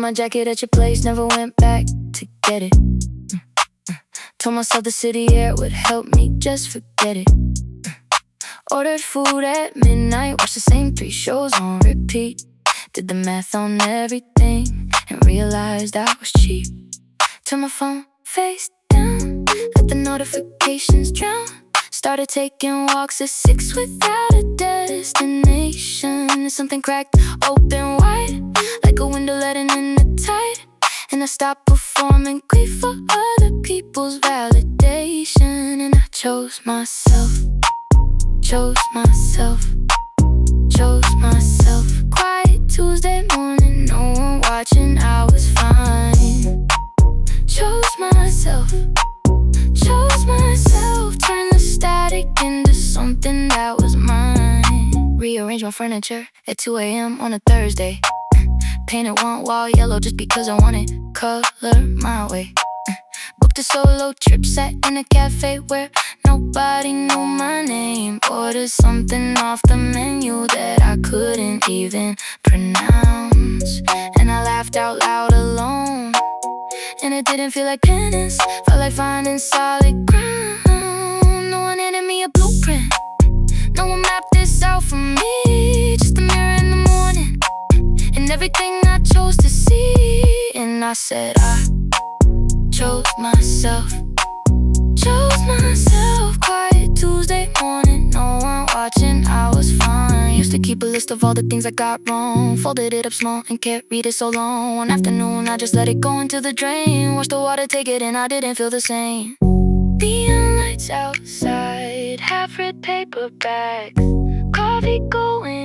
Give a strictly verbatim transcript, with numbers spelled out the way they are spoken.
my jacket at your place, never went back to get it. mm, mm. Told myself the city air would help me just forget it. mm. Ordered food at midnight, watched the same three shows on repeat. Did the math on everything and realized I was cheap. Turned my phone face down, let the notifications drown. Started taking walks at six without a destination. Something cracked open wide, like a window letting in the tide. And I stopped performing grief for other people's validation. And I chose myself, chose myself, chose myself. Quiet Tuesday morning, no one watching, I was fine. Chose myself, chose myself. Turn the static into something that was mine. Rearrange my furniture at two A M on a Thursday. Painted one wall yellow just because I wanted color my way. Booked a solo trip, sat in a cafe where nobody knew my name. Ordered something off the menu that I couldn't even pronounce. And I laughed out loud alone, and it didn't feel like penance, felt like finding solid ground. No one handed me a blueprint, no one mapped this out for me. Just a mirror in the morning and everything I chose to see. And I said I chose myself, chose myself. Quiet Tuesday morning, no one watching, I was fine. Used to keep a list of all the things I got wrong, folded it up small and carried it so long. One afternoon I just let it go into the drain. Watched the water take it and I didn't feel the same. Neon lights outside, half-read paperbacks, coffee going